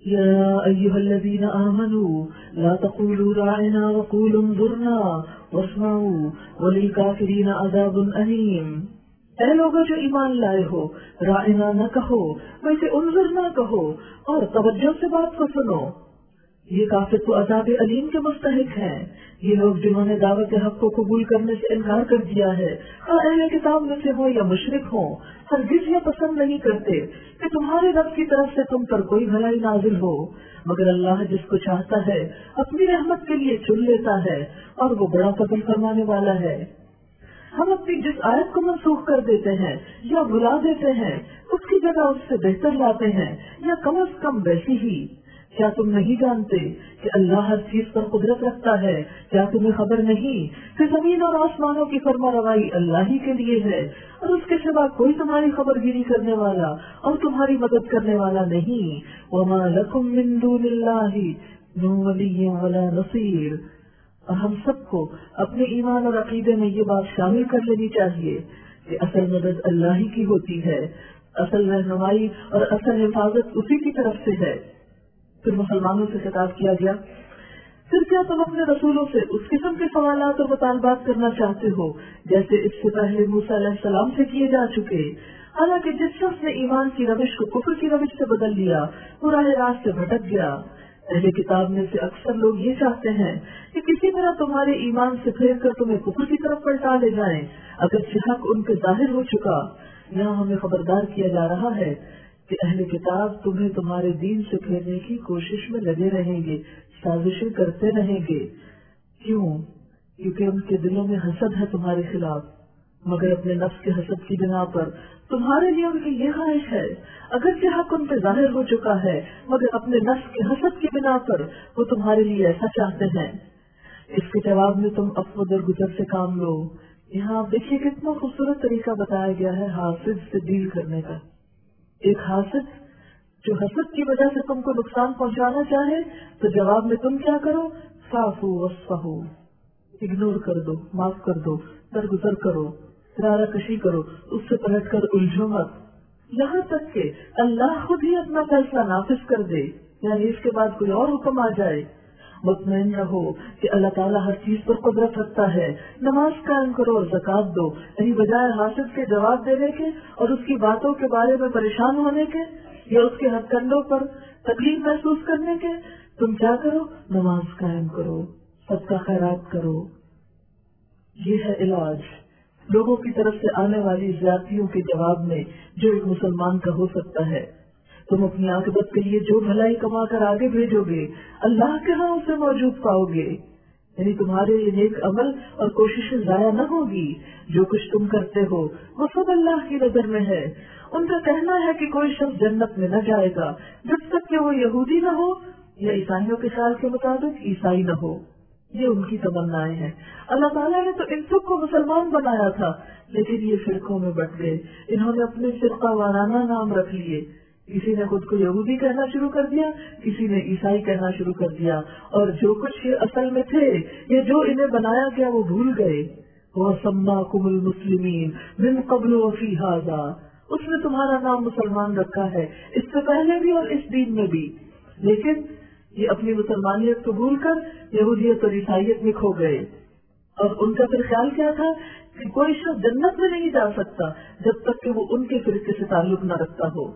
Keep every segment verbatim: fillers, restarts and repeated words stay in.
یا ایھا الذین آمنوا لا تقولوا راعنا وقولوا انظرنا واسمعوا وللکافرین عذاب الیم. اے لوگوں جو ایمان لائے ہو، راعنا نہ کہو بلکہ انظرنا کہو اور توجہ سے بات کو سنو. یہ کافر تو عذاب علیم کے مستحق ہیں. یہ لوگ جنہوں نے دعوت حق کو قبول کرنے سے انکار کر دیا ہے، اور اہل کتاب میں سے ہو یا مشرک ہوں، ہرگز یہ پسند نہیں کرتے کہ تمہارے رب کی طرف سے تم پر کوئی بھلائی نازل ہو، مگر اللہ جس کو چاہتا ہے اپنی رحمت کے لیے چن لیتا ہے، اور وہ بڑا فضل فرمانے والا ہے. ہم اپنی جس آیت کو منسوخ کر دیتے ہیں یا بھلا دیتے ہیں، اس کی جگہ اس سے بہتر لاتے ہیں، یا کم از کم ویسی ہی. کیا تم نہیں جانتے کہ اللہ ہر چیز پر قدرت رکھتا ہے؟ کیا تمہیں خبر نہیں کہ زمین اور آسمانوں کی فرما روائی اللہ ہی کے لیے ہے، اور اس کے سوا کوئی تمہاری خبر گیری کرنے والا اور تمہاری مدد کرنے والا نہیں. وما لکم من دون اللہ من ولی ولا نصیر. اور ہم سب کو اپنے ایمان اور عقیدے میں یہ بات شامل کر لینی چاہیے کہ اصل مدد اللہ ہی کی ہوتی ہے، اصل رہنمائی اور اصل حفاظت اسی کی طرف سے ہے. پھر مسلمانوں سے خطاب کیا گیا، پھر کیا تم اپنے رسولوں سے اس قسم کے سوالات اور مطالبات کرنا چاہتے ہو جیسے اس سے پہلے موسیٰ علیہ السلام سے کیے جا چکے؟ حالانکہ جس شخص نے ایمان کی روش کو کفر کی روش سے بدل لیا وہ راہ راست سے بھٹک گیا. اہل کتاب میں سے اکثر لوگ یہ چاہتے ہیں کہ کسی طرح تمہارے ایمان سے پھیر کر تمہیں کفر کی طرف پلٹا لے جائیں اگر حق ان کے ظاہر ہو چکا. یہاں ہمیں خبردار کیا جا رہا ہے کہ اہل کتاب تمہیں تمہارے دین سے پھیرنے کی کوشش میں لگے رہیں گے، سازشیں کرتے رہیں گے. کیوں؟ کیونکہ ان کے دلوں میں حسد ہے تمہارے خلاف، مگر اپنے نفس کے حسد کی بنا پر تمہارے لیے ان کی یہ خواہش ہے اگرچہ حق ان پہ ظاہر ہو چکا ہے، مگر اپنے نفس کے حسد کی بنا پر وہ تمہارے لیے ایسا چاہتے ہیں. اس کے جواب میں تم عفو درگزر سے کام لو. یہاں آپ دیکھیے کتنا خوبصورت طریقہ بتایا گیا ہے حاسد سے ڈیل کرنے کا. ایک حاسد جو حسد کی وجہ سے تم کو نقصان پہنچانا چاہے تو جواب میں تم کیا کرو؟ فاعفو واصفحو، اگنور کر دو، معاف کر دو، درگزر کرو، کنارہ کشی کرو، اس سے پلٹ کر الجھو مت، یہاں تک کہ اللہ خود ہی اپنا فیصلہ نافذ کر دے، یعنی اس کے بعد کوئی اور حکم آ جائے. مطمئن رہو کہ اللہ تعالیٰ ہر چیز پر قدرت رکھتا ہے. نماز قائم کرو اور زکوٰۃ دو، یعنی بجائے حاسد کے جواب دینے کے اور اس کی باتوں کے بارے میں پریشان ہونے کے یا اس کے ہتھ کنڈوں پر تکلیف محسوس کرنے کے، تم کیا کرو؟ نماز قائم کرو، صدقہ خیرات کرو. یہ ہے علاج لوگوں کی طرف سے آنے والی زیادتیوں کے جواب میں جو ایک مسلمان کا ہو سکتا ہے. تم اپنی عاقبت کے لیے جو بھلائی کما کر آگے بھیجو گے اللہ کے ہاں اسے موجود پاؤ گے، یعنی تمہارے یہ نیک عمل اور کوششیں ضائع نہ ہوگی. جو کچھ تم کرتے ہو وہ سب اللہ کی نظر میں ہے. ان کا کہنا ہے کہ کوئی شخص جنت میں نہ جائے گا جب تک کہ وہ یہودی نہ ہو یا عیسائیوں کے خیال کے مطابق عیسائی نہ ہو. یہ ان کی تمنائیں ہیں. اللہ تعالیٰ نے تو ان سب کو مسلمان بنایا تھا، لیکن یہ فرقوں میں بٹ گئے. انہوں نے اپنے فرقہ وارانہ نام رکھ لیے. کسی نے خود کو یہودی کہنا شروع کر دیا، کسی نے عیسائی کہنا شروع کر دیا، اور جو کچھ یہ اصل میں تھے یہ جو انہیں بنایا گیا وہ بھول گئے. وَسَمَّاكُمُ الْمُسْلِمِينَ مِنْ قَبْلُ وَفِي هَذَا، اس نے تمہارا نام مسلمان رکھا ہے اس سے پہلے بھی اور اس دین میں بھی. لیکن یہ اپنی مسلمانیت کو بھول کر یہودیت اور عیسائیت میں کھو گئے. اور ان کا پھر خیال کیا تھا کہ کوئی شخص جنت میں نہیں جا سکتا جب تک کہ وہ ان کے فرقے سے تعلق نہ رکھتا ہو.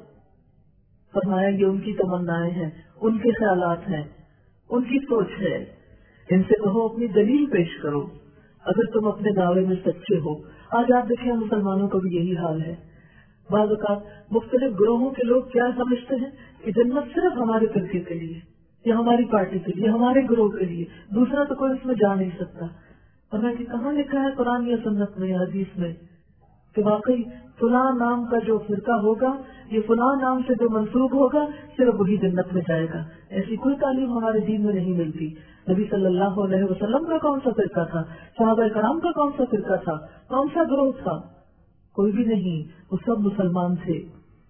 فرمایا یہ ان کی تمنائیں ہیں، ان کے خیالات ہیں، ان کی سوچ ہے. ان سے کہو اپنی دلیل پیش کرو اگر تم اپنے دعوے میں سچے ہو. آج آپ دیکھیں مسلمانوں کا بھی یہی حال ہے. بعض اوقات مختلف گروہوں کے لوگ کیا سمجھتے ہیں کہ جنت صرف ہمارے فرقے کے لیے یا ہماری پارٹی کے لیے، ہمارے گروہ کے لیے، دوسرا تو کوئی اس میں جا نہیں سکتا. اور میں کہ کہاں لکھا ہے قرآن یا سنت میں یا حدیث میں کہ واقعی فلاں نام کا جو فرقہ ہوگا، یہ فلاں نام سے جو منسوب ہوگا صرف وہی جنت میں جائے گا؟ ایسی کوئی تعلیم ہمارے دین میں نہیں ملتی. نبی صلی اللہ علیہ وسلم کا کون سا فرقہ تھا؟ صحابہ کرام کا کون سا فرقہ تھا؟ کون سا گروہ تھا؟ کوئی بھی نہیں، وہ سب مسلمان تھے.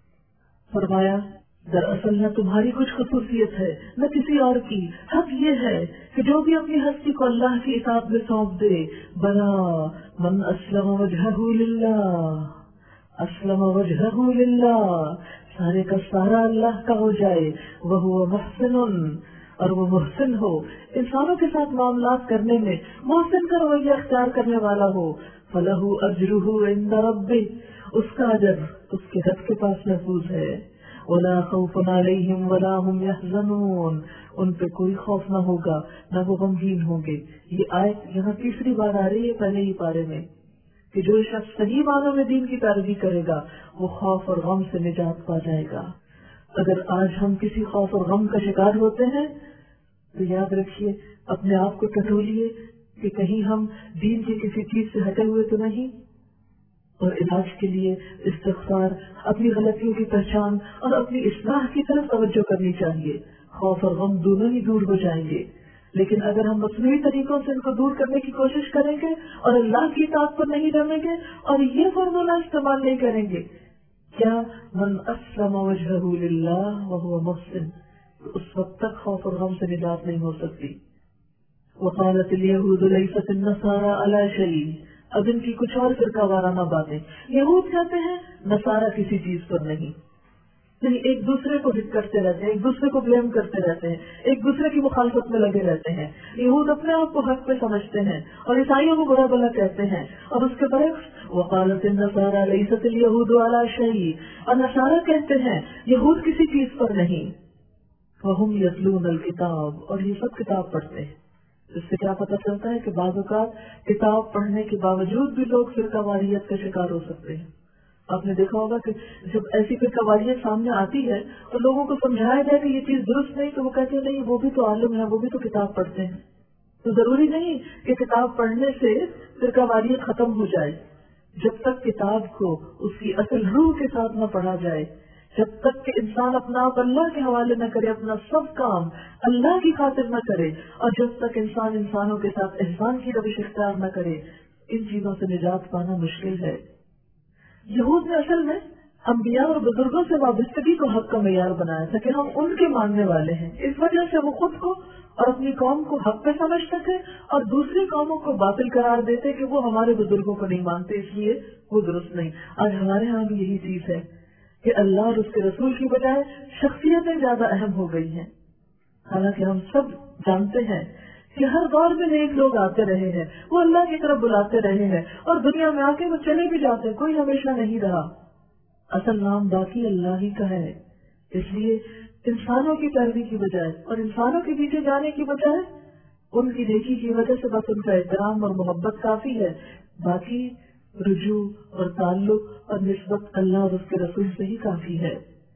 فرمایا دراصل نہ تمہاری کچھ خصوصیت ہے نہ کسی اور کی. حق یہ ہے کہ جو بھی اپنی ہستی کو اللہ کی اطاعت میں سونپ دے، بلا من اسلم وجہہ للہ، اسلم وجہہ للہ، سارے کا سارا اللہ کا ہو جائے، وہو محسن، اور وہ محسن ہو، انسانوں کے ساتھ معاملات کرنے میں محسن کا رویہ اختیار کرنے والا ہو، فلہ اجرہ عند ربہ، اس کا اجر اس کے رب کے پاس محفوظ ہے، ولا خوف علیہم ولا هم یحزنون، ان پہ کوئی خوف نہ ہوگا نہ وہ غمگین ہوں گے۔ یہ آیت یہاں تیسری بار آ رہی ہے پہلے ہی پارے میں کہ جو شخص صحیح معنوں میں دین کی پیروی کرے گا وہ خوف اور غم سے نجات پا جائے گا۔ اگر آج ہم کسی خوف اور غم کا شکار ہوتے ہیں تو یاد رکھیے، اپنے آپ کو ٹٹولیے کہ کہیں ہم دین کی کسی چیز سے ہٹے ہوئے تو نہیں، اور علاج کے لیے استغفار، اپنی غلطیوں کی پہچان اور اپنی اصلاح کی طرف توجہ کرنی چاہیے۔ خوف اور غم دونوں ہی دور ہو جائیں گے، لیکن اگر ہم مصنوعی طریقوں سے ان کو دور کرنے کی کوشش کریں گے اور اللہ کی اطاعت پر نہیں رہیں گے اور یہ فارمولہ استعمال نہیں کریں گے، کیا من اسلم وجہہ للہ وہو محسن، تو اس وقت تک خوف اور غم سے نجات نہیں ہو سکتی۔ وقالت الیہود لیست النصارى علی شیء، اب ان کی کچھ اور فرقہ وارانہ باتیں۔ یہود کہتے ہیں نصارہ کسی چیز پر نہیں، یعنی ایک دوسرے کو ہٹ کرتے رہتے ہیں، ایک دوسرے کو بلیم کرتے رہتے ہیں، ایک دوسرے کی مخالفت میں لگے رہتے ہیں۔ یہود اپنے آپ کو حق پہ سمجھتے ہیں اور عیسائیوں کو برا بلا کہتے ہیں، اور اس کے برعکس وقالت النصارى لیست الیہود علی شیء، اور نصارہ کہتے ہیں یہود کسی چیز پر نہیں، وہم یتلون الکتاب، اور یہ سب کتاب پڑھتے ہیں۔ اس سے کیا پتہ چلتا ہے کہ بعض اوقات کتاب پڑھنے کے باوجود بھی لوگ فرقہ واریت کا شکار ہو سکتے ہیں۔ آپ نے دیکھا ہوگا کہ جب ایسی فرقہ واریت سامنے آتی ہے تو لوگوں کو سمجھایا جائے کہ یہ چیز درست نہیں، تو وہ کہتے ہیں نہیں، وہ بھی تو عالم ہے، وہ بھی تو کتاب پڑھتے ہیں۔ تو ضروری نہیں کہ کتاب پڑھنے سے فرقہ واریت ختم ہو جائے، جب تک کتاب کو اس کی اصل روح کے ساتھ نہ پڑھا جائے، جب تک کہ انسان اپنا آپ اللہ کے حوالے نہ کرے، اپنا سب کام اللہ کی خاطر نہ کرے، اور جب تک انسان انسانوں کے ساتھ احسان کی روش اختیار نہ کرے، ان چیزوں سے نجات پانا مشکل ہے۔ یہود نے اصل میں انبیاء اور بزرگوں سے وابستگی کو حق کا معیار بنایا تھا کہ ہم ان کے ماننے والے ہیں، اس وجہ سے وہ خود کو اور اپنی قوم کو حق پہ سمجھتے تھے اور دوسری قوموں کو باطل قرار دیتے کہ وہ ہمارے بزرگوں کو نہیں مانتے، اس لیے وہ درست نہیں۔ آج ہمارے ہاں بھی یہی چیز ہے کہ اللہ اور اس کے رسول کی بجائے شخصیتیں زیادہ اہم ہو گئی ہیں، حالانکہ ہم سب جانتے ہیں کہ ہر دور میں نیک لوگ آتے رہے ہیں، وہ اللہ کی طرف بلاتے رہے ہیں، اور دنیا میں آ کے وہ چلے بھی جاتے ہیں، کوئی ہمیشہ نہیں رہا۔ اصل نام باقی اللہ ہی کا ہے، اس لیے انسانوں کی پیروی کی بجائے اور انسانوں کے پیچھے جانے کی بجائے ان کی نیکی کی وجہ سے بس ان کا احترام اور محبت کافی ہے، باقی رجوع اور تعلق اور نسبت اللہ اور اس کے رسول سے ہی کافی ہے۔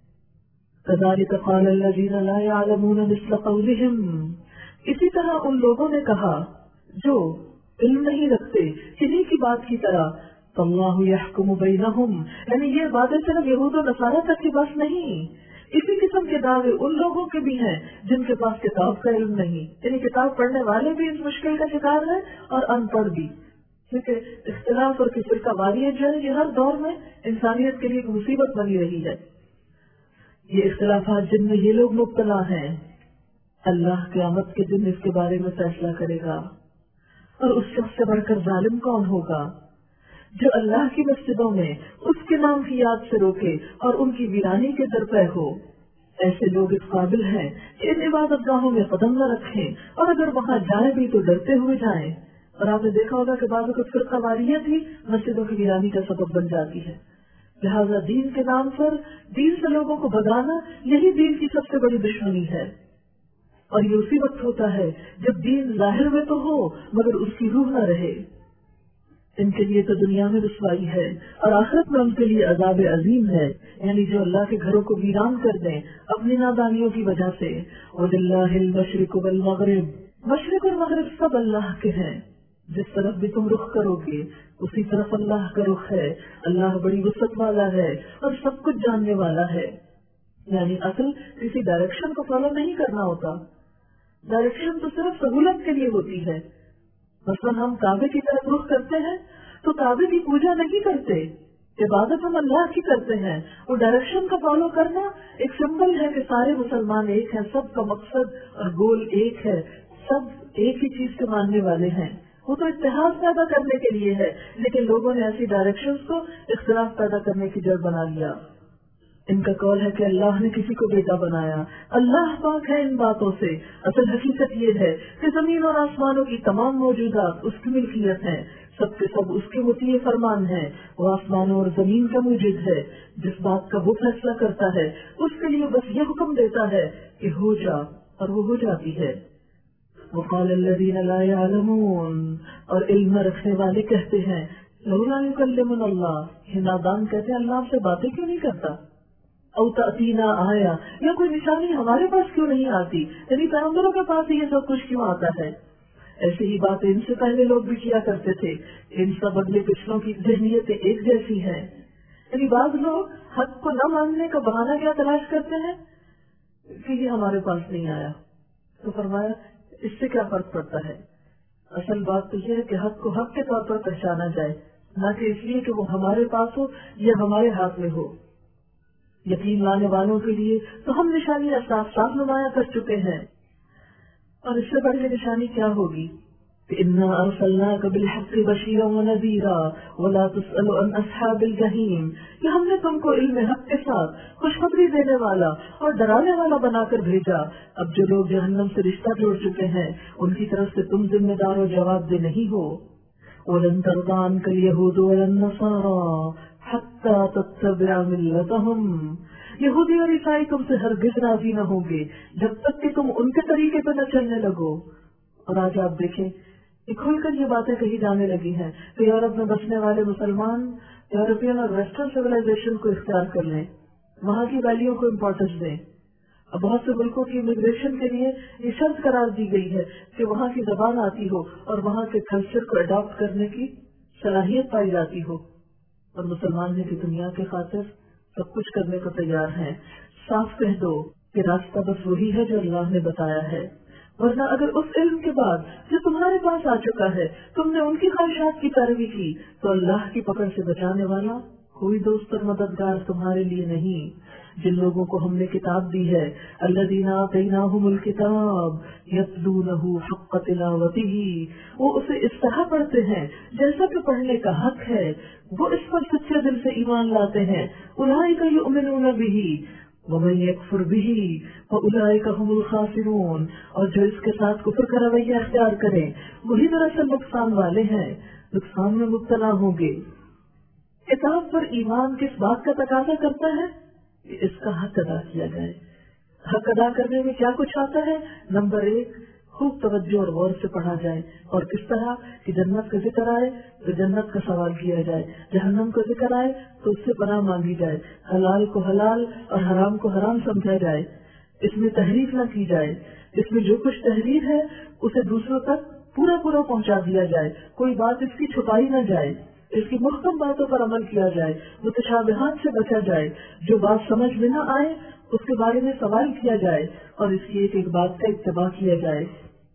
كذلك قال الذين لا يعلمون مثل قولهم، اسی طرح ان لوگوں نے کہا جو علم نہیں رکھتے انہیں کی بات کی طرح، فاللہ یحکم بینہم، یعنی یہ باتیں صرف یہود و نصارہ تک کی بات نہیں، اسی قسم کے دعوے ان لوگوں کے بھی ہیں جن کے پاس کتاب کا علم نہیں، یعنی کتاب پڑھنے والے بھی اس مشکل کا شکار ہیں اور ان پڑھ بھی، کیونکہ اختلاف اور کفر کا واریت جو ہے یہ ہر دور میں انسانیت کے لیے ایک مصیبت بنی رہی ہے۔ یہ اختلافات جن میں یہ لوگ مبتلا ہیں، اللہ قیامت کے دن اس کے بارے میں فیصلہ کرے گا، اور اس شخص سے بڑھ کر ظالم کون ہوگا جو اللہ کی مسجدوں میں اس کے نام کی یاد سے روکے اور ان کی ویرانی کے درپے ہو۔ ایسے لوگ اس قابل ہیں کہ ان عبادت گاہوں میں قدم نہ رکھیں، اور اگر وہاں جائیں بھی تو ڈرتے ہوئے جائیں۔ اور آپ نے دیکھا ہوگا کہ بعض اوقات فرقہ واریت ہی مسجدوں کی ویرانی کا سبب بن جاتی ہے۔ لہذا دین کے نام پر دین سے لوگوں کو بھگانا یہی دین کی سب سے بڑی دشمنی ہے، اور یہ اسی وقت ہوتا ہے جب دین ظاہر میں تو ہو مگر اس کی روح نہ رہے۔ ان کے لیے تو دنیا میں رسوائی ہے اور آخرت میں ان کے لیے عذاب عظیم ہے، یعنی جو اللہ کے گھروں کو ویران کر دیں اپنی نادانیوں کی وجہ سے۔ وَلِلَّهِ الْمَشْرِقُ وَالْمَغْرِبُ، مشرق اور مغرب سب اللہ کے ہیں، جس طرف بھی تم رخ کرو گے اسی طرف اللہ کا رخ ہے۔ اللہ بڑی وسعت والا ہے اور سب کچھ جاننے والا ہے، یعنی اصل کسی ڈائریکشن کو فالو نہیں کرنا ہوتا، ڈائریکشن تو صرف سہولت کے لیے ہوتی ہے۔ مثلا ہم کعبے کی طرف رخ کرتے ہیں تو کعبے کی پوجا نہیں کرتے، عبادت ہم اللہ کی کرتے ہیں، اور ڈائریکشن کا فالو کرنا ایک سمبل ہے کہ سارے مسلمان ایک ہیں، سب کا مقصد اور گول ایک ہے، سب ایک ہی چیز کے ماننے والے ہیں۔ وہ تو اتحاد پیدا کرنے کے لیے ہے، لیکن لوگوں نے ایسی ڈائریکشنز کو اختلاف پیدا کرنے کی جڑ بنا لیا. ان کا قول ہے کہ اللہ نے کسی کو بیٹا بنایا. اللہ پاک ہے ان باتوں سے. اصل حقیقت یہ ہے کہ زمین اور آسمانوں کی تمام موجودات اس کی ملکیت ہیں. سب کے سب اس کے مطیع فرمان ہیں. وہ آسمانوں اور زمین کا موجود ہے. جس بات کا وہ فیصلہ کرتا ہے اس کے لیے بس یہ حکم دیتا ہے کہ ہو جا، اور وہ ہو جاتی ہے. وقال الذین لا یعلمون، اور علم رکھنے والے کہتے ہیں لولا یکلمنا اللہ، یہ نادان کہتے ہیں اللہ سے باتیں کیوں نہیں کرتا. او تأتینا آیا، یا کوئی نشانی ہمارے پاس کیوں نہیں آتی، یعنی پیغمبروں کے پاس یہ سب کچھ کیوں آتا ہے. ایسی ہی باتیں ان سے پہلے لوگ بھی کیا کرتے تھے. ان سب اگلے پچھلوں کی ذہنیتیں ایک جیسی ہیں. یعنی بعض لوگ حق کو نہ ماننے کا بہانہ کیا تلاش کرتے ہیں کہ یہ ہمارے پاس نہیں آیا. تو فرمایا اس سے کیا فرق پڑتا ہے. اصل بات تو یہ ہے کہ حق کو حق کے طور پر پہچانا جائے، نہ کہ اس لیے کہ وہ ہمارے پاس ہو یا ہمارے ہاتھ میں ہو. یقین لانے والوں کے لیے تو ہم نشانی صاف صاف نمایاں کر چکے ہیں. اور اس سے بڑھ کے نشانی کیا ہوگی کہ انا ارسلناک بالحق بشیرا ونذیرا ولا تسأل عن اصحاب الجحیم، کہ ہم نے تم کو علم حق کے ساتھ خوشخبری دینے والا اور ڈرانے والا بنا کر بھیجا. اب جو لوگ جہنم سے رشتہ جوڑ چکے ہیں ان کی طرف سے تم ذمہ دار و جواب دہ نہیں ہو. ولن ترضى عنك اليهود ولا النصارى حتى تتبع ملتهم، یہودی اور عیسائی تم سے ہرگز راضی نہ ہوں گے جب تک کہ تم ان کے طریقے پہ نہ چلنے لگو. اور آج آپ دیکھیں کھل کر یہ باتیں کہی جانے لگی ہیں کہ یورپ میں بسنے والے مسلمان یورپین اور ویسٹرن سویلائزیشن کو اختیار کر لیں، وہاں کی ویلیوں کو امپورٹنس دیں. اب بہت سے ملکوں کی امیگریشن کے لیے یہ شرط قرار دی گئی ہے کہ وہاں کی زبان آتی ہو اور وہاں کے کلچر کو اڈاپٹ کرنے کی صلاحیت پائی جاتی ہو. اور مسلمان نے کی دنیا کے خاطر سب کچھ کرنے کو تیار ہیں. صاف کہہ دو کہ راستہ بس وہی ہے جو اللہ نے بتایا ہے، ورنہ اگر اس علم کے بعد جو تمہارے پاس آ چکا ہے تم نے ان کی خواہشات کی پیروی کی تو اللہ کی پکڑ سے بچانے والا کوئی دوست اور مددگار تمہارے لیے نہیں. جن لوگوں کو ہم نے کتاب دی ہے الذین آتیناہم الکتاب یتلونہ حق تلاوتہ، وہ اسے اس طرح پڑھتے ہیں جیسا کہ پڑھنے کا حق ہے، وہ اس پر سچے دل سے ایمان لاتے ہیں. اولئک یؤمنون بہ ومن یکفر بہ فاولئک هم الخاسرون، اور جو اس کے ساتھ کفر کا رویہ اختیار کریں وہی دراصل نقصان والے ہیں، نقصان میں مبتلا ہوں گے. کتاب پر ایمان کس بات کا تقاضا کرتا ہے کہ اس کا حق ادا کیا جائے. حق ادا کرنے میں کیا کچھ آتا ہے؟ نمبر ایک، خوب توجہ اور غور سے پڑھا جائے. اور کس طرح کہ جنت کا ذکر آئے تو جنت کا سوال کیا جائے، جہنم کا ذکر آئے تو اس سے پناہ مانگی جائے، حلال کو حلال اور حرام کو حرام سمجھا جائے. اس میں تحریف نہ کی جائے، اس میں جو کچھ تحریر ہے اسے دوسروں تک پورا پورا پہنچا دیا جائے، کوئی بات اس کی چھپائی نہ جائے، اس کی محکم باتوں پر عمل کیا جائے، متشابہات سے بچا جائے، جو بات سمجھ میں نہ آئے اس کے بارے میں سوال کیا جائے اور اس کی ایک ایک بات کا اتباع کیا جائے.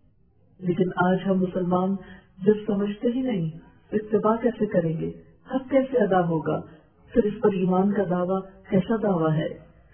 لیکن آج ہم مسلمان جب سمجھتے ہی نہیں اتباع کیسے کریں گے، حق کیسے ادا ہوگا، پھر اس پر ایمان کا دعویٰ کیسا دعویٰ ہے.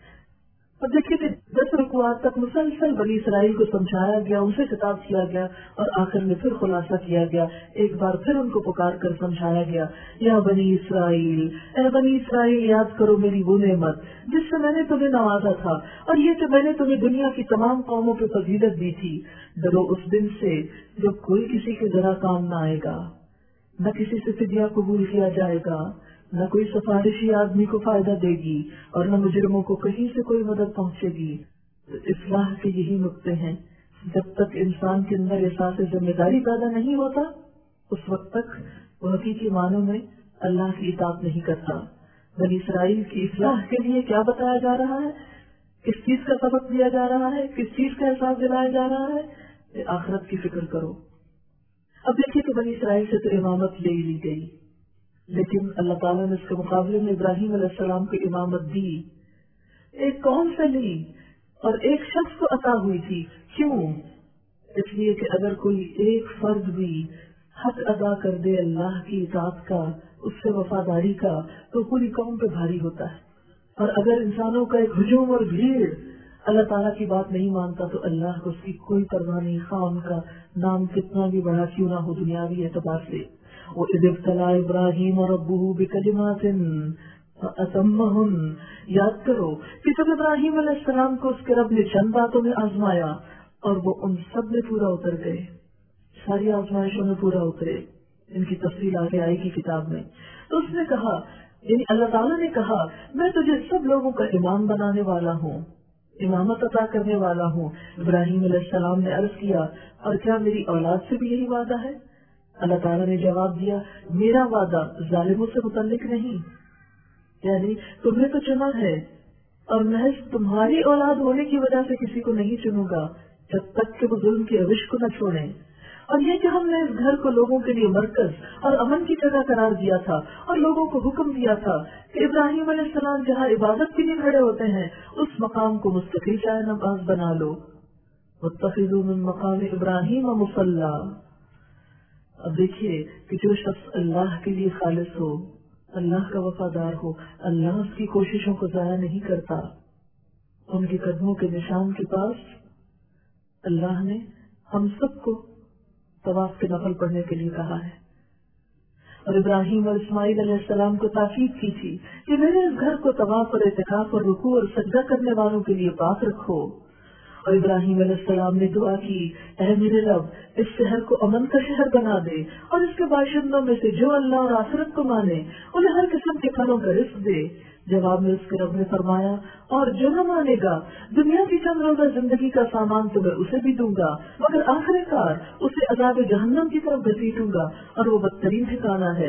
اب دیکھیے کہ دس رکوعات تک مسلسل بنی اسرائیل کو سمجھایا گیا، ان سے خطاب کیا گیا اور آخر میں پھر خلاصہ کیا گیا. ایک بار پھر ان کو پکار کر سمجھایا گیا، یا بنی اسرائیل، اے بنی اسرائیل یاد کرو میری وہ نعمت جس سے میں نے تمہیں نوازا تھا اور یہ کہ میں نے تمہیں دنیا کی تمام قوموں پہ فضیلت دی تھی. ڈرو اس دن سے جب کوئی کسی کے ذرا کام نہ آئے گا، نہ کسی سے فدیہ قبول کیا جائے گا، نہ کوئی سفارشی آدمی کو فائدہ دے گی اور نہ مجرموں کو کہیں سے کوئی مدد پہنچے گی. تو اصلاح کے یہی نقطے ہیں. جب تک انسان کے اندر احساس ذمہ داری پیدا نہیں ہوتا اس وقت تک وہ حقیقی معنوں میں اللہ کی اطاعت نہیں کرتا. بنی اسرائیل کی اصلاح کے لیے کیا بتایا جا رہا ہے، کس چیز کا سبق دیا جا رہا ہے، کس چیز کا احساس دلایا جا رہا ہے کہ آخرت کی فکر کرو. اب دیکھیے کہ بنی اسرائیل سے تو امامت لے لی گئی، لیکن اللہ تعالیٰ نے اس کے مقابلے میں ابراہیم علیہ السلام کو امامت دی. ایک قوم سے لی اور ایک شخص کو عطا ہوئی تھی. کیوں؟ اس لیے کہ اگر کوئی ایک فرد بھی حق ادا کر دے اللہ کی اطاعت کا، اس سے وفاداری کا، تو پوری قوم پہ بھاری ہوتا ہے. اور اگر انسانوں کا ایک ہجوم اور بھیڑ اللہ تعالیٰ کی بات نہیں مانتا تو اللہ کو اس کی کوئی پرواہ نہیں، خواہ ان کا نام کتنا بھی بڑا کیوں نہ ہو دنیاوی اعتبار سے. وَإِذِ ابْتَلَىٰ إِبْرَاهِيمَ رَبُّهُ بِكَلِمَاتٍ فَأَتَمَّهُنَّ، یاد کرو کہ جب ابراہیم علیہ السلام کو اس کے رب نے چند باتوں میں آزمایا اور وہ ان سب میں پورا اتر گئے، ساری آزمائشوں میں پورا اترے، ان کی تفصیل آگے آئے گی کتاب میں. تو اس نے کہا، یعنی اللہ تعالیٰ نے کہا میں تجھے سب لوگوں کا امام بنانے والا ہوں، امامت عطا کرنے والا ہوں. ابراہیم علیہ السلام نے عرض کیا اور کیا میری اولاد سے بھی یہی وعدہ ہے؟ اللہ تعالیٰ نے جواب دیا میرا وعدہ ظالموں سے متعلق نہیں، یعنی تمہیں تو چنا ہے اور محض تمہاری اولاد ہونے کی وجہ سے کسی کو نہیں چنوں گا جب تک کہ وہ ظلم کی روش کو نہ چھوڑیں. اور یہ کہ ہم نے اس گھر کو لوگوں کے لیے مرکز اور امن کی جگہ قرار دیا تھا اور لوگوں کو حکم دیا تھا کہ ابراہیم علیہ السلام جہاں عبادت کے لیے کھڑے ہوتے ہیں اس مقام کو مستقل جائے نماز بنا لو. واتخذوا من مقام ابراہیم مصلی. اب دیکھیے کہ جو شخص اللہ کے لیے خالص ہو، اللہ کا وفادار ہو، اللہ اس کی کوششوں کو ضائع نہیں کرتا. ان کے قدموں کے نشان کے پاس اللہ نے ہم سب کو طواف کے نفل پڑھنے کے لیے کہا ہے، اور ابراہیم اور اسماعیل علیہ السلام کو تاکید کی تھی کہ میرے اس گھر کو طواف اور اعتکاف اور رکوع اور سجدہ کرنے والوں کے لیے پاک رکھو. اور ابراہیم علیہ السلام نے دعا کی، اے میرے رب اس شہر کو امن کا شہر بنا دے اور اس کے باشندوں میں سے جو اللہ اور آخرت کو مانے انہیں ہر قسم کے پھلوں کا رزق دے. جواب میں اس کے رب نے فرمایا اور جو نہ مانے گا دنیا کی چند روزہ زندگی کا سامان تو میں اسے بھی دوں گا مگر آخر کار اسے عذاب جہنم کی طرف گھسیٹوں گا اور وہ بدترین ٹھکانہ ہے.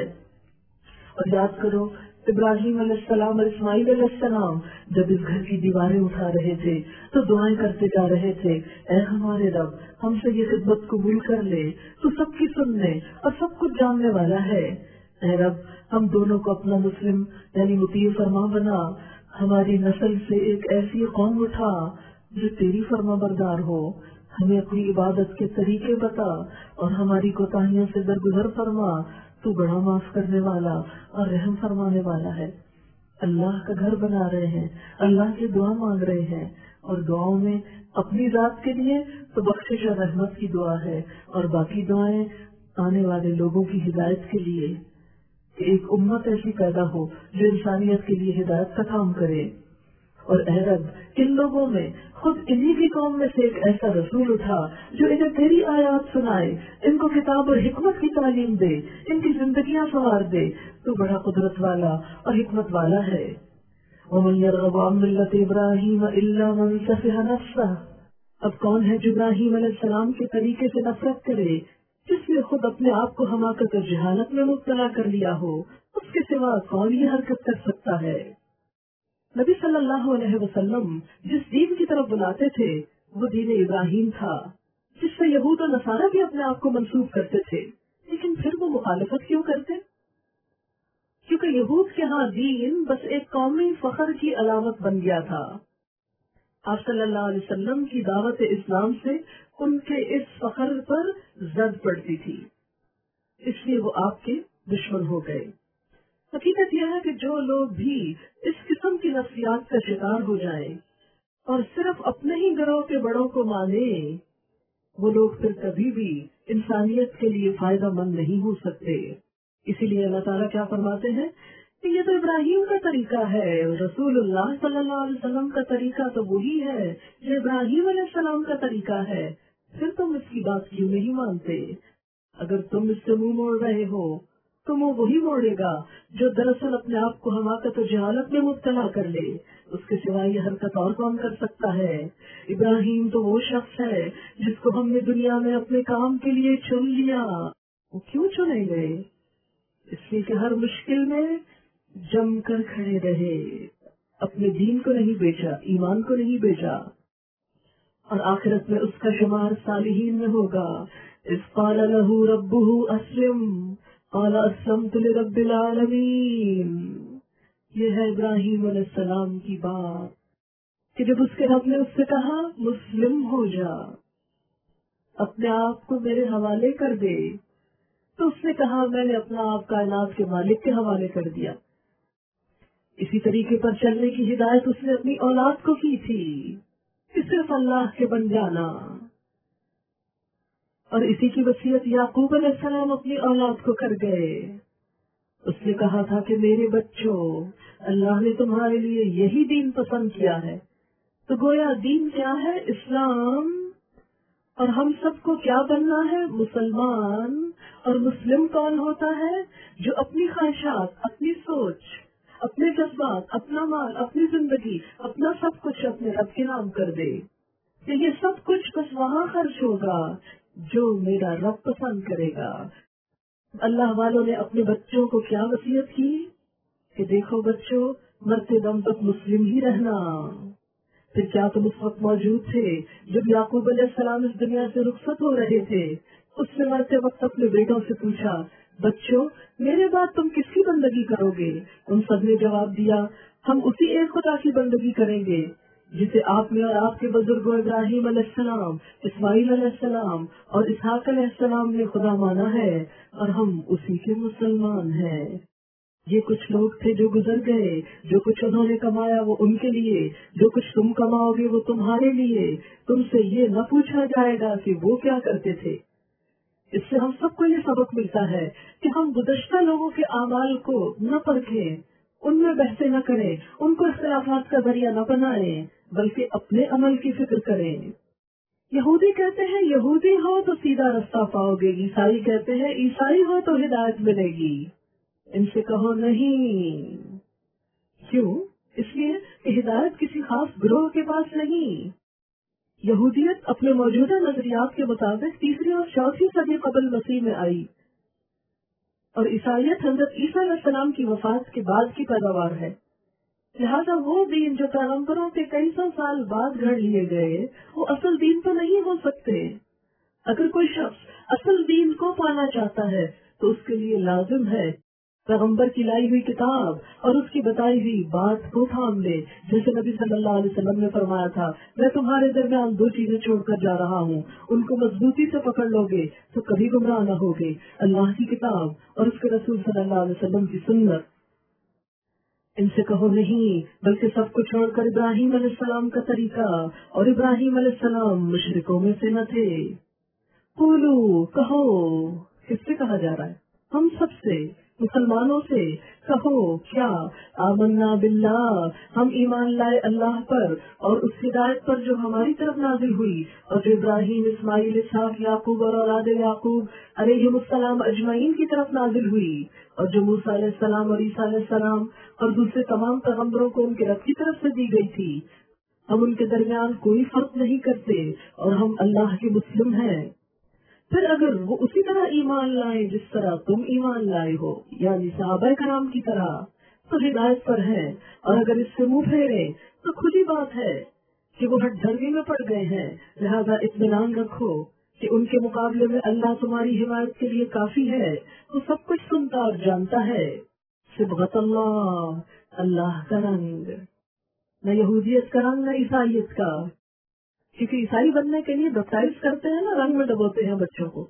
اور یاد کرو ابراہیم علیہ السلام اور اسماعیل علیہ السلام جب اس گھر کی دیواریں اٹھا رہے تھے تو دعائیں کرتے جا رہے تھے، اے ہمارے رب ہم سے یہ خدمت قبول کر لے، تو سب کی سننے اور سب کچھ جاننے والا ہے. اے رب ہم دونوں کو اپنا مسلم یعنی مطیع فرما بنا، ہماری نسل سے ایک ایسی قوم اٹھا جو تیری فرما بردار ہو، ہمیں اپنی عبادت کے طریقے بتا اور ہماری کوتاہیوں سے درگزر فرما، تو بڑا معاف کرنے والا اور رحم فرمانے والا ہے. اللہ کا گھر بنا رہے ہیں، اللہ کی دعا مانگ رہے ہیں، اور دعاؤں میں اپنی ذات کے لیے تو بخشش اور رحمت کی دعا ہے، اور باقی دعائیں آنے والے لوگوں کی ہدایت کے لیے کہ ایک امت ایسی پیدا ہو جو انسانیت کے لیے ہدایت کا کام کرے. اور اے رب ان لوگوں میں خود انہی کی قوم میں سے ایک ایسا رسول اٹھا جو انہیں تیری آیات سنائے، ان کو کتاب اور حکمت کی تعلیم دے، ان کی زندگیاں سنوار دے، تو بڑا قدرت والا اور حکمت والا ہے. وَمَن يَرْغَبُ عَن مِّلَّةِ إِبْرَاهِيمَ إِلَّا مَن سَفِهَ نَفْسَهُ. اب کون ہے جو ابراہیم علیہ السلام کے طریقے سے نفرت کرے، جس نے خود اپنے آپ کو حماقت اور جہالت میں مبتلا کر لیا ہو، اس کے سوا کون یہ حرکت کر سکتا ہے. نبی صلی اللہ علیہ وسلم جس دین کی طرف بلاتے تھے وہ دین ابراہیم تھا، جس سے یہود و نصارہ بھی اپنے آپ کو منسوب کرتے تھے. لیکن پھر وہ مخالفت کیوں کرتے؟ کیونکہ یہود کے ہاں دین بس ایک قومی فخر کی علامت بن گیا تھا. آپ صلی اللہ علیہ وسلم کی دعوت اسلام سے ان کے اس فخر پر زد پڑتی تھی، اس لیے وہ آپ کے دشمن ہو گئے. حقیقت یہ ہے کہ جو لوگ بھی اس قسم کی نفسیات کا شکار ہو جائیں اور صرف اپنے ہی گروہ کے بڑوں کو مانے، وہ لوگ پھر کبھی بھی انسانیت کے لیے فائدہ مند نہیں ہو سکتے. اسی لیے اللہ تعالیٰ کیا فرماتے ہیں کہ یہ تو ابراہیم کا طریقہ ہے، رسول اللہ صلی اللہ علیہ وسلم کا طریقہ تو وہی ہے جو ابراہیم علیہ السلام کا طریقہ ہے، پھر تم اس کی بات کیوں نہیں مانتے؟ اگر تم اس سے منہ موڑ رہے ہو تو وہ وہی موڑے گا جو دراصل اپنے آپ کو حماقت و جہالت میں مبتلا کر لے. اس کے سوائے یہ حرکت اور کون کر سکتا ہے؟ ابراہیم تو وہ شخص ہے جس کو ہم نے دنیا میں اپنے کام کے لیے چن لیا. وہ کیوں چنے گئے؟ اس لیے کہ ہر مشکل میں جم کر کھڑے رہے، اپنے دین کو نہیں بیچا، ایمان کو نہیں بیچا، اور آخرت میں اس کا شمار صالحین میں ہوگا. اذ قال له ربه اسلم قال اسلمت لرب العالمین. یہ ہے ابراہیم علیہ السلام کی بات کہ جب اس کے رب نے اس سے کہا مسلم ہو جا، اپنے آپ کو میرے حوالے کر دے، تو اس نے کہا میں نے اپنا آپ کائنات کے مالک کے حوالے کر دیا. اسی طریقے پر چلنے کی ہدایت اس نے اپنی اولاد کو کی تھی کہ صرف اللہ کے بن جانا. اور اسی کی وصیت یعقوب علیہ السلام اپنی اولاد کو کر گئے. اس نے کہا تھا کہ میرے بچوں، اللہ نے تمہارے لیے یہی دین پسند کیا ہے. تو گویا دین کیا ہے؟ اسلام. اور ہم سب کو کیا بننا ہے؟ مسلمان. اور مسلم کون ہوتا ہے؟ جو اپنی خواہشات، اپنی سوچ، اپنے جذبات، اپنا مال، اپنی زندگی، اپنا سب کچھ اپنے رب کے نام کر دے کہ یہ سب کچھ بس وہاں خرچ ہوگا جو میرا رب پسند کرے گا. اللہ والوں نے اپنے بچوں کو کیا وصیت کی کہ دیکھو بچوں، مرتے دم تک مسلم ہی رہنا. پھر کیا تم اس وقت موجود تھے جب یعقوب علیہ السلام اس دنیا سے رخصت ہو رہے تھے؟ اس نے مرتے وقت اپنے بیٹوں سے پوچھا، بچوں میرے بعد تم کس کی بندگی کرو گے؟ ان سب نے جواب دیا، ہم اسی ایک خدا کی بندگی کریں گے جسے آپ نے اور آپ کے بزرگوں ابراہیم علیہ السلام، اسماعیل علیہ السلام اور اسحاق علیہ السلام نے خدا مانا ہے، اور ہم اسی کے مسلمان ہیں. یہ کچھ لوگ تھے جو گزر گئے، جو کچھ انہوں نے کمایا وہ ان کے لیے، جو کچھ تم کماؤ گے وہ تمہارے لیے. تم سے یہ نہ پوچھا جائے گا کہ وہ کیا کرتے تھے. اس سے ہم سب کو یہ سبق ملتا ہے کہ ہم گزشتہ لوگوں کے اعمال کو نہ پرکھیں، ان میں بحثیں نہ کریں، ان کو اختلافات کا ذریعہ نہ بنائیں، بلکہ اپنے عمل کی فکر کریں. یہودی کہتے ہیں یہودی ہو تو سیدھا رستہ پاؤ گے، عیسائی کہتے ہیں عیسائی ہو تو ہدایت ملے گی. ان سے کہو نہیں. کیوں؟ اس لیے کہ ہدایت کسی خاص گروہ کے پاس نہیں. یہودیت اپنے موجودہ نظریات کے مطابق تیسری اور چوتھی صدی قبل مسیح میں آئی، اور عیسائیت حضرت عیسیٰ علیہ السلام کی وفات کے بعد کی پیداوار ہے. لہذا وہ دین جو پیغمبروں کے کئی سو سال بعد گھڑ لیے گئے وہ اصل دین تو نہیں ہو سکتے. اگر کوئی شخص اصل دین کو پانا چاہتا ہے تو اس کے لیے لازم ہے پیغمبر کی لائی ہوئی کتاب اور اس کی بتائی ہوئی بات کو تھام لے. جیسے نبی صلی اللہ علیہ وسلم نے فرمایا تھا، میں تمہارے درمیان دو چیزیں چھوڑ کر جا رہا ہوں، ان کو مضبوطی سے پکڑ لو گے تو کبھی گمراہ نہ ہوگے، اللہ کی کتاب اور اس کے رسول صلی اللہ علیہ وسلم کی سنت. ان سے کہو نہیں، بلکہ سب کو چھوڑ کر ابراہیم علیہ السلام کا طریقہ، اور ابراہیم علیہ السلام مشرکوں میں سے نہ تھے. قولو، کہو. کس سے کہا جا رہا ہے؟ ہم سب سے، مسلمانوں سے. کہو کیا؟ آمنا باللہ، ہم ایمان لائے اللہ پر اور اس ہدایت پر جو ہماری طرف نازل ہوئی اور جو ابراہیم، اسماعیل، اسحاق، یعقوب اور اولاد یعقوب علیہ السلام اجمعین کی طرف نازل ہوئی، اور جو موسیٰ علیہ السلام اور عیسیٰ علیہ السلام اور دوسرے تمام پیغمبروں کو ان کے رب کی طرف سے دی گئی تھی. ہم ان کے درمیان کوئی فرق نہیں کرتے اور ہم اللہ کے مسلم ہیں. پھر اگر وہ اسی طرح ایمان لائیں جس طرح تم ایمان لائے ہو، یعنی صحابہ کرام کی طرح، تو ہدایت پر ہیں، اور اگر اس سے منہ پھیرے تو کھلی بات ہے کہ وہ ہٹ دھرمی میں پڑ گئے ہیں. لہذا اطمینان رکھو کہ ان کے مقابلے میں اللہ تمہاری حمایت کے لیے کافی ہے. وہ سب کچھ سنتا اور جانتا ہے. صبغت اللہ، اللہ کا رنگ، نہ یہودیت کا رنگ نہ عیسائیت کا. کیونکہ عیسائی بننے کے لیے بیپٹائز کرتے ہیں نا، رنگ میں ڈبوتے ہیں بچوں کو.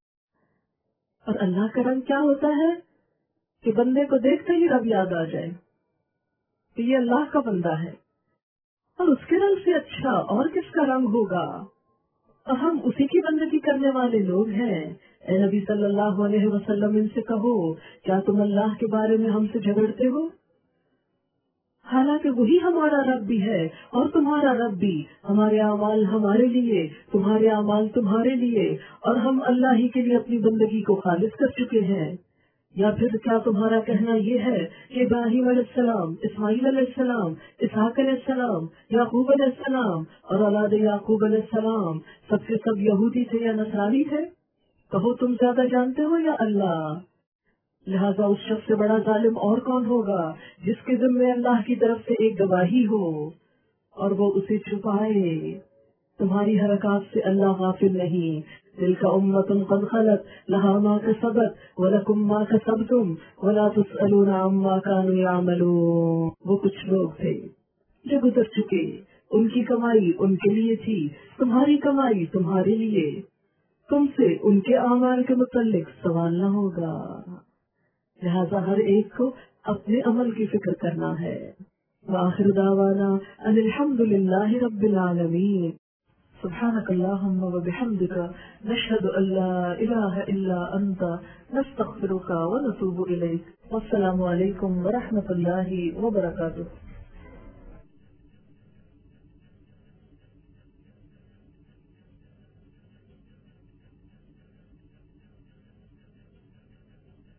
اور اللہ کا رنگ کیا ہوتا ہے کہ بندے کو دیکھتے ہی رب یاد آ جائے کہ یہ اللہ کا بندہ ہے. اور اس کے رنگ سے اچھا اور کس کا رنگ ہوگا؟ اور ہم اسی کی بندگی کرنے والے لوگ ہیں. اے نبی صلی اللہ علیہ وسلم، ان سے کہو کیا تم اللہ کے بارے میں ہم سے جھگڑتے ہو؟ حالانکہ وہی ہمارا رب بھی ہے اور تمہارا رب بھی. ہمارے اعمال ہمارے لیے، تمہارے اعمال تمہارے لیے، اور ہم اللہ ہی کے لیے اپنی بندگی کو خالص کر چکے ہیں. یا پھر کیا تمہارا کہنا یہ ہے کہ ابراہیم علیہ السلام، اسماعیل علیہ السلام، اسحاق علیہ السلام، یعقوب علیہ السلام اور اولاد یعقوب علیہ السلام سب کے سب یہودی تھے یا نصرانی تھے؟ کہو تم زیادہ جانتے ہو یا اللہ؟ لہذا اس شخص سے بڑا ظالم اور کون ہوگا جس کے ذمے اللہ کی طرف سے ایک گواہی ہو اور وہ اسے چھپائے. تمہاری حرکات سے اللہ غافل نہیں. تلک امۃ قد خلت لها ما کسبت ولکم ما کسبتم ولا تسألون عما كانوا يعملون. وہ کچھ لوگ تھے جو گزر چکے، ان کی کمائی ان کے لیے تھی، تمہاری کمائی تمہارے لیے. تم سے ان کے اعمال کے متعلق سوال نہ ہوگا. لہذا ہر ایک کو اپنے عمل کی فکر کرنا ہے. وآخر دعوانا ان الحمد للہ رب العالمین. سبحانک اللہم و بحمدک نشہد ان لا الہ الا انت نستغفرک و نتوب الیک. والسلام علیکم ورحمۃ اللہ وبرکاتہ.